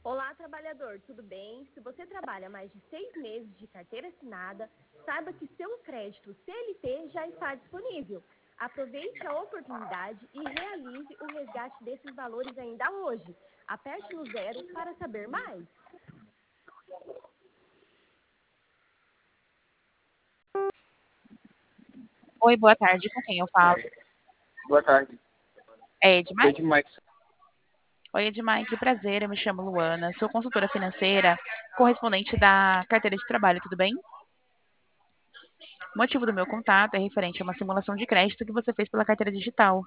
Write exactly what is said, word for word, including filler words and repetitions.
Olá, trabalhador, tudo bem? Se você trabalha mais de seis meses de carteira assinada, saiba que seu crédito C L T já está disponível. Aproveite a oportunidade e realize o resgate desses valores ainda hoje. Aperte no zero para saber mais. Oi, boa tarde. Com quem eu falo? Boa tarde. É Edmar? Foi demais. Oi, Edmar, que prazer. Eu me chamo Luana, sou consultora financeira, correspondente da carteira de trabalho, tudo bem? O motivo do meu contato é referente a uma simulação de crédito que você fez pela carteira digital.